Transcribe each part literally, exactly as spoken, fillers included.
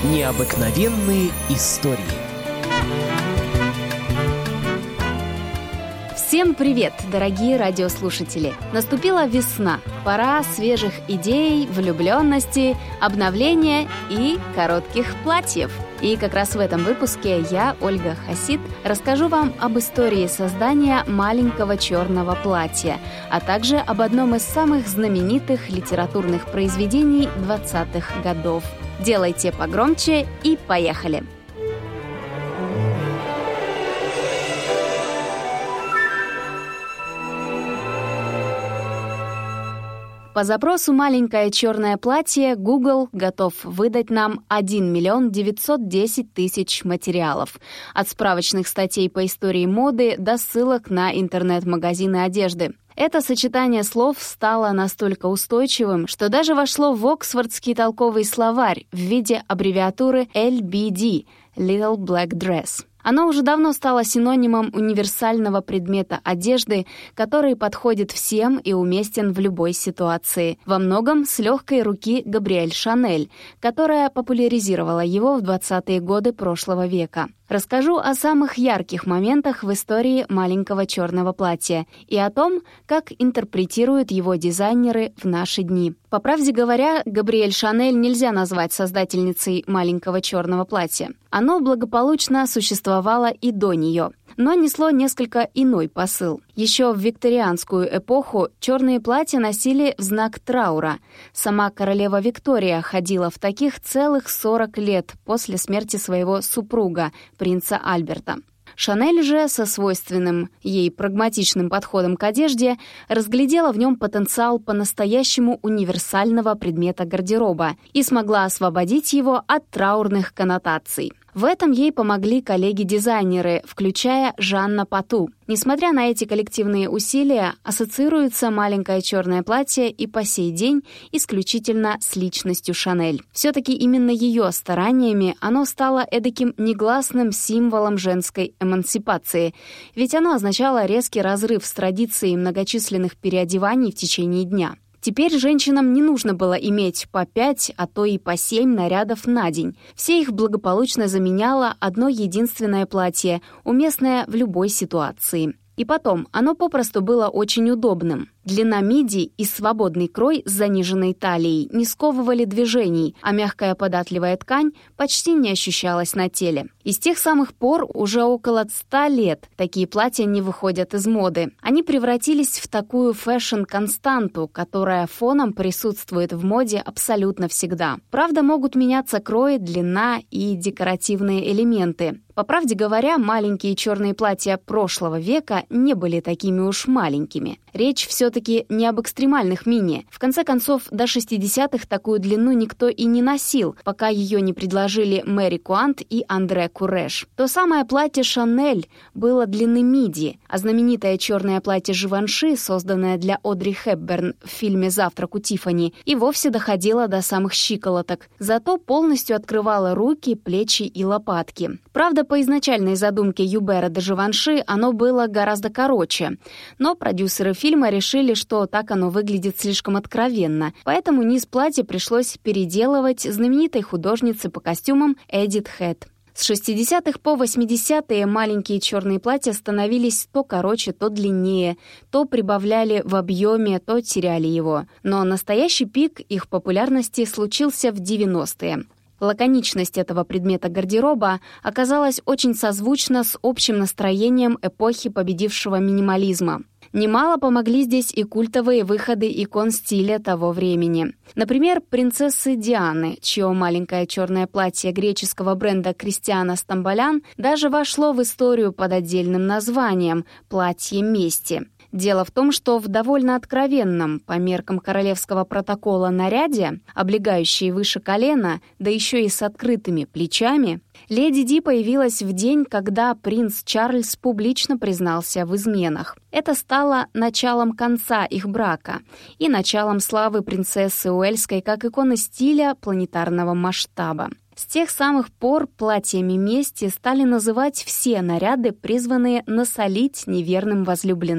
Необыкновенные истории. Всем привет, дорогие радиослушатели! Наступила весна, пора свежих идей, влюбленности, обновления и коротких платьев. И как раз в этом выпуске я, Ольга Хасид, расскажу вам об истории создания маленького черного платья, а также об одном из самых знаменитых литературных произведений двадцатых годов. Делайте погромче и поехали! По запросу «маленькое черное платье» Google готов выдать нам один миллион девятьсот десять тысяч материалов. От справочных статей по истории моды до ссылок на интернет-магазины одежды. Это сочетание слов стало настолько устойчивым, что даже вошло в Оксфордский толковый словарь в виде аббревиатуры эл би ди – Little Black Dress. Оно уже давно стало синонимом универсального предмета одежды, который подходит всем и уместен в любой ситуации. Во многом с легкой руки Габриэль Шанель, которая популяризировала его в двадцатые годы прошлого века. Расскажу о самых ярких моментах в истории маленького черного платья и о том, как интерпретируют его дизайнеры в наши дни. По правде говоря, Габриэль Шанель нельзя назвать создательницей маленького черного платья. Оно благополучно существовало и до нее, но несло несколько иной посыл. Еще в викторианскую эпоху черные платья носили в знак траура. Сама королева Виктория ходила в таких целых сорок лет после смерти своего супруга, принца Альберта. Шанель же, со свойственным ей прагматичным подходом к одежде, разглядела в нем потенциал по-настоящему универсального предмета гардероба и смогла освободить его от траурных коннотаций. В этом ей помогли коллеги-дизайнеры, включая Жанна Пату. Несмотря на эти коллективные усилия, ассоциируется маленькое черное платье и по сей день исключительно с личностью Шанель. Все-таки именно ее стараниями оно стало эдаким негласным символом женской эмансипации, ведь оно означало резкий разрыв с традицией многочисленных переодеваний в течение дня. Теперь женщинам не нужно было иметь по пять, а то и по семь нарядов на день. Все их благополучно заменяло одно единственное платье, уместное в любой ситуации. И потом, оно попросту было очень удобным. Длина миди и свободный крой с заниженной талией не сковывали движений, а мягкая податливая ткань почти не ощущалась на теле. И с тех самых пор уже около ста лет такие платья не выходят из моды. Они превратились в такую фэшн-константу, которая фоном присутствует в моде абсолютно всегда. Правда, могут меняться крои, длина и декоративные элементы. По правде говоря, маленькие черные платья прошлого века не были такими уж маленькими. Речь все-таки не об экстремальных мини. В конце концов, до шестидесятых такую длину никто и не носил, пока ее не предложили Мэри Куант и Андре Курреш. То самое платье Шанель было длины миди, а знаменитое черное платье Живанши, созданное для Одри Хепберн в фильме «Завтрак у Тиффани», и вовсе доходило до самых щиколоток. Зато полностью открывало руки, плечи и лопатки. Правда, по изначальной задумке Юбера де Живанши оно было гораздо короче, но продюсеры фильма решили, что так оно выглядит слишком откровенно, поэтому низ платья пришлось переделывать знаменитой художнице по костюмам Эдит Хэт. С шестидесятых по восьмидесятые маленькие черные платья становились то короче, то длиннее, то прибавляли в объеме, то теряли его. Но настоящий пик их популярности случился в девяностые. Лаконичность этого предмета гардероба оказалась очень созвучна с общим настроением эпохи победившего минимализма. Немало помогли здесь и культовые выходы икон стиля того времени. Например, принцессы Дианы, чье маленькое черное платье греческого бренда Кристиана Стамболян даже вошло в историю под отдельным названием «Платье мести». Дело в том, что в довольно откровенном, по меркам королевского протокола, наряде, облегающей выше колена, да еще и с открытыми плечами, леди Ди появилась в день, когда принц Чарльз публично признался в изменах. Это стало началом конца их брака и началом славы принцессы Уэльской как иконы стиля планетарного масштаба. С тех самых пор платьями мести стали называть все наряды, призванные насолить неверным возлюбленным.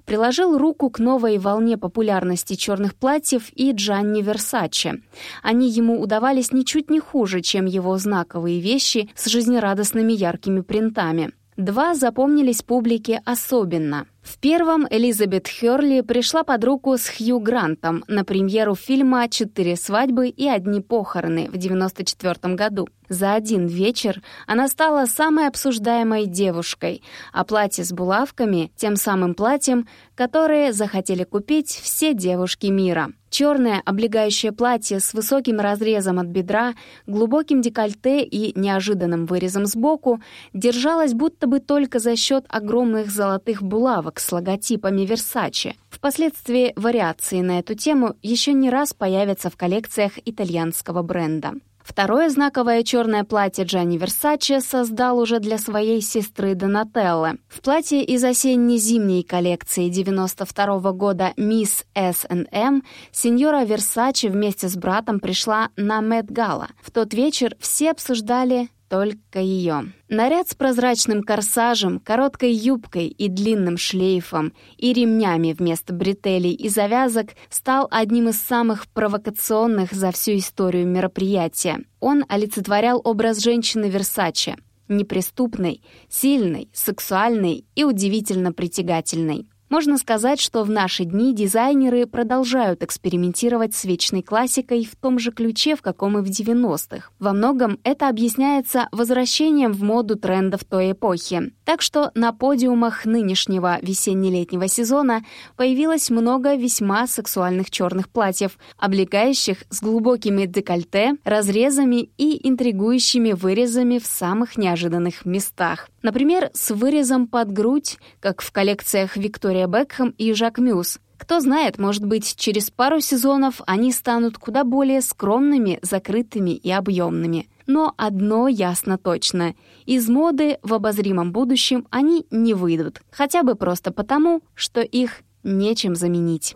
приложил руку к новой волне популярности черных платьев и Джанни Версаче. Они ему удавались ничуть не хуже, чем его знаковые вещи с жизнерадостными яркими принтами. Два запомнились публике особенно. В первом Элизабет Хёрли пришла под руку с Хью Грантом на премьеру фильма «Четыре свадьбы и одни похороны» в девяносто четвёртом году. За один вечер она стала самой обсуждаемой девушкой, а платье с булавками — тем самым платьем, которое захотели купить все девушки мира. Черное облегающее платье с высоким разрезом от бедра, глубоким декольте и неожиданным вырезом сбоку держалось будто бы только за счет огромных золотых булавок с логотипами Versace. Впоследствии вариации на эту тему еще не раз появятся в коллекциях итальянского бренда. Второе знаковое черное платье Джанни Версаче создал уже для своей сестры Донателлы. В платье из осенне-зимней коллекции девяносто второго года «Мисс эс энд эм» сеньора Версаче вместе с братом пришла на Мет-гала. В тот вечер все обсуждали только ее. Наряд с прозрачным корсажем, короткой юбкой и длинным шлейфом и ремнями вместо бретелей и завязок стал одним из самых провокационных за всю историю мероприятия. Он олицетворял образ женщины Версаче — неприступной, сильной, сексуальной и удивительно притягательной. Можно сказать, что в наши дни дизайнеры продолжают экспериментировать с вечной классикой в том же ключе, в каком и в девяностых. Во многом это объясняется возвращением в моду трендов той эпохи. Так что на подиумах нынешнего весенне-летнего сезона появилось много весьма сексуальных черных платьев, облегающих с глубокими декольте, разрезами и интригующими вырезами в самых неожиданных местах. Например, с вырезом под грудь, как в коллекциях Виктория Бекхэм и Жак Мюс. Кто знает, может быть, через пару сезонов они станут куда более скромными, закрытыми и объемными. Но одно ясно точно — из моды в обозримом будущем они не выйдут, хотя бы просто потому, что их нечем заменить.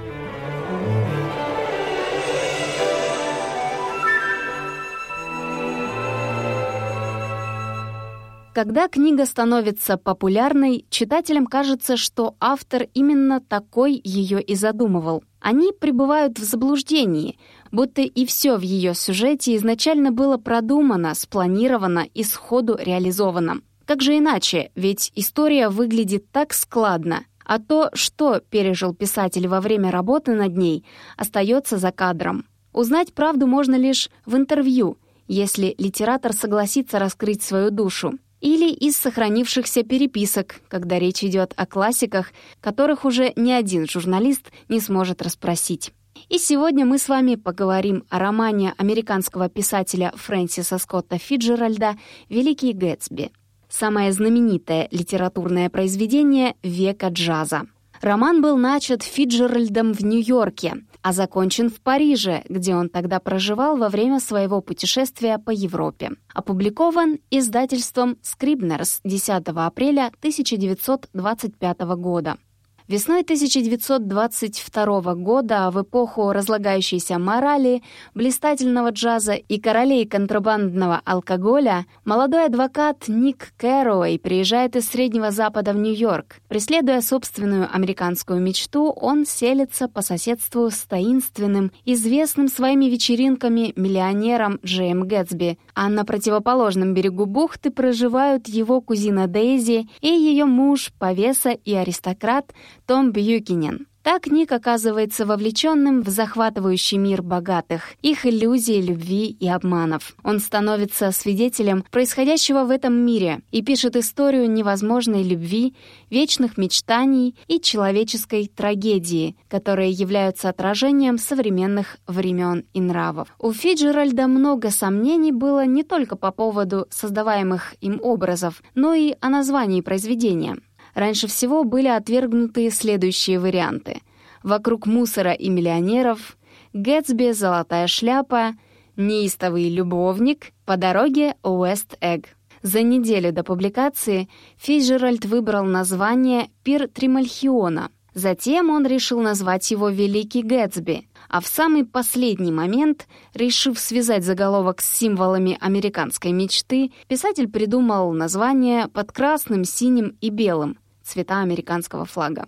Когда книга становится популярной, читателям кажется, что автор именно такой ее и задумывал. Они пребывают в заблуждении, будто и все в ее сюжете изначально было продумано, спланировано и сходу реализовано. Как же иначе, ведь история выглядит так складно, а то, что пережил писатель во время работы над ней, остается за кадром. Узнать правду можно лишь в интервью, если литератор согласится раскрыть свою душу. Или из сохранившихся переписок, когда речь идет о классиках, которых уже ни один журналист не сможет расспросить. И сегодня мы с вами поговорим о романе американского писателя Фрэнсиса Скотта Фитджеральда «Великий Гэтсби». Самое знаменитое литературное произведение века джаза. Роман был начат Фитджеральдом в Нью-Йорке, а закончен в Париже, где он тогда проживал во время своего путешествия по Европе. Опубликован издательством Scribners десятого апреля тысяча девятьсот двадцать пятого года. Весной тысяча девятьсот двадцать второго года, в эпоху разлагающейся морали, блистательного джаза и королей контрабандного алкоголя, молодой адвокат Ник Кэрроуэй приезжает из Среднего Запада в Нью-Йорк. Преследуя собственную американскую мечту, он селится по соседству с таинственным, известным своими вечеринками миллионером Джеем Гэтсби, а на противоположном берегу бухты проживают его кузина Дейзи и ее муж, повеса и аристократ Том Бьюкинен. Так Ник оказывается вовлеченным в захватывающий мир богатых, их иллюзий, любви и обманов. Он становится свидетелем происходящего в этом мире и пишет историю невозможной любви, вечных мечтаний и человеческой трагедии, которые являются отражением современных времен и нравов. У Фитджеральда много сомнений было не только по поводу создаваемых им образов, но и о названии произведения. Раньше всего были отвергнуты следующие варианты: «Вокруг мусора и миллионеров», «Гэтсби. Золотая шляпа», «Неистовый любовник», «По дороге Уэст-Эгг». За неделю до публикации Фитджеральд выбрал название «Пир Тримальхиона». Затем он решил назвать его «Великий Гэтсби», а в самый последний момент, решив связать заголовок с символами американской мечты, писатель придумал название под красным, синим и белым — цвета американского флага.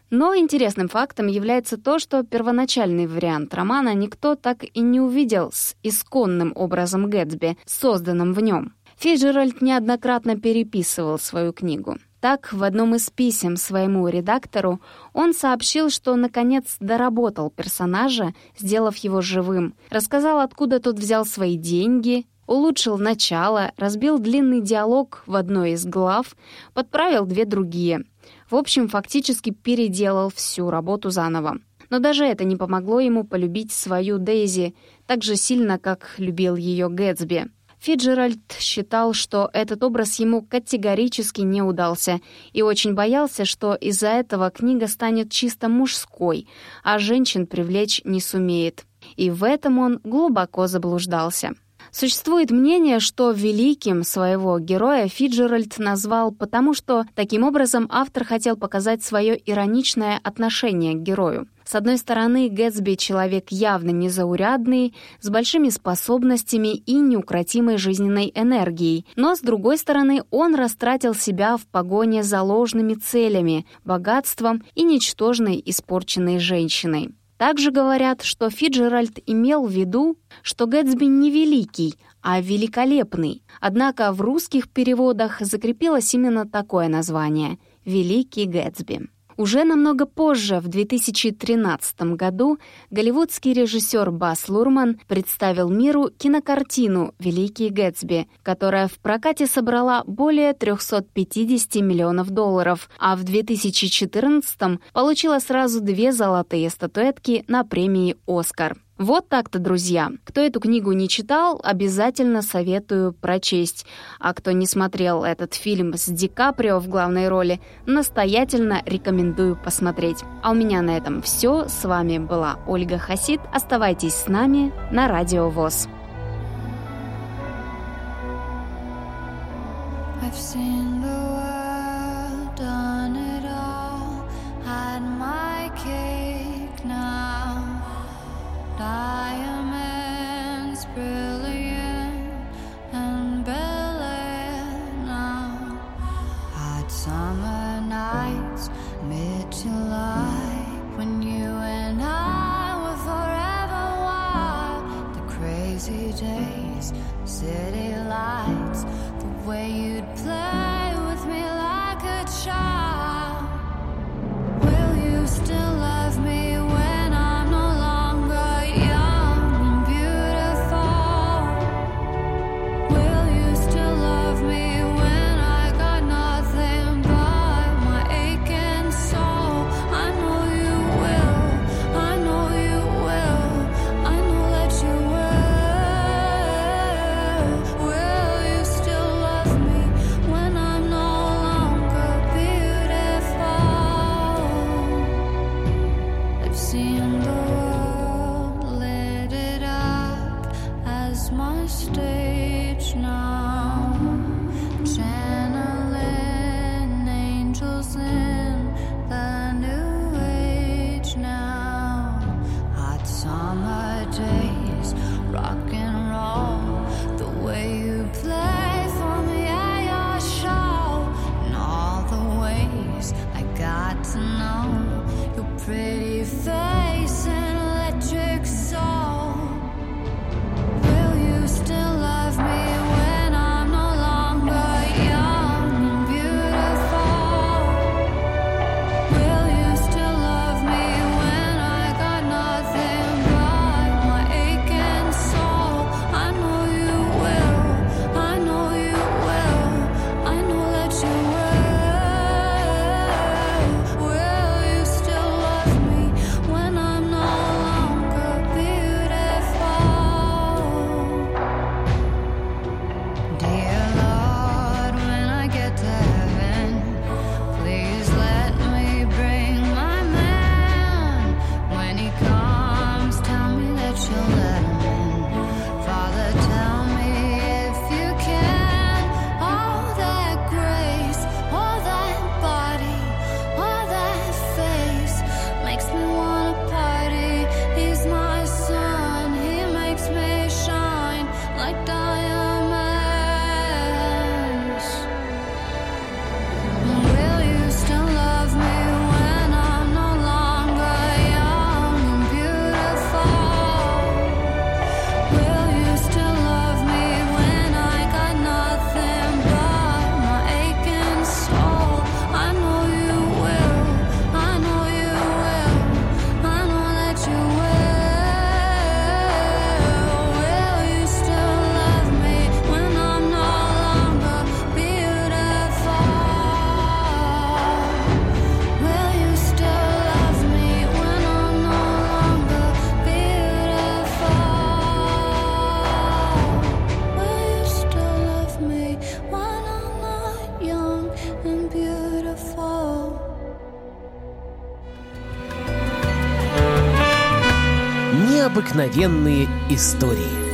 Но интересным фактом является то, что первоначальный вариант романа никто так и не увидел с исконным образом Гэтсби, созданным в нем. Фиджеральд неоднократно переписывал свою книгу. Так, в одном из писем своему редактору он сообщил, что наконец доработал персонажа, сделав его живым, рассказал, откуда тот взял свои деньги, улучшил начало, разбил длинный диалог в одной из глав, подправил две другие. В общем, фактически переделал всю работу заново. Но даже это не помогло ему полюбить свою Дейзи так же сильно, как любил ее Гэтсби. Фиджеральд считал, что этот образ ему категорически не удался и очень боялся, что из-за этого книга станет чисто мужской, а женщин привлечь не сумеет. И в этом он глубоко заблуждался. Существует мнение, что великим своего героя Фиджеральд назвал потому, что таким образом автор хотел показать свое ироничное отношение к герою. С одной стороны, Гэтсби — человек явно незаурядный, с большими способностями и неукротимой жизненной энергией, но с другой стороны, он растратил себя в погоне за ложными целями, богатством и ничтожной испорченной женщиной. Также говорят, что Фиджеральд имел в виду, что Гэтсби не великий, а великолепный. Однако в русских переводах закрепилось именно такое название — «Великий Гэтсби». Уже намного позже, в две тысячи тринадцатом году, голливудский режиссер Бас Лурман представил миру кинокартину «Великий Гэтсби», которая в прокате собрала более триста пятьдесят миллионов долларов, а в две тысячи четырнадцатом получила сразу две золотые статуэтки на премии «Оскар». Вот так-то, друзья. Кто эту книгу не читал, обязательно советую прочесть. А кто не смотрел этот фильм с Ди Каприо в главной роли, настоятельно рекомендую посмотреть. А у меня на этом все. С вами была Ольга Хасид. Оставайтесь с нами на Радио ВОС. Diamonds brilliant and brilliant now. Hot summer nights, mid-July, when you and I were forever wild. The crazy days, city lights, the way you'd play with me like a child. Will you still love me when I'm no longer young and beautiful? Will you still love me when I got nothing but my aching soul? I know you will, I know you will, I know that you will. Will you still love me when I'm no longer beautiful? I've seen the world, lit it up as my stage now, channeling angels in the new age now. Hot summer days, rock and roll, the way you play for me at your show, and all the ways I got to know your pretty face and electric soul. Will you still love me when I'm no longer young and beautiful? Will you still love me when I got nothing but my aching soul? I know you will, I know you will, I know that you will. Will you still love me необыкновенные истории.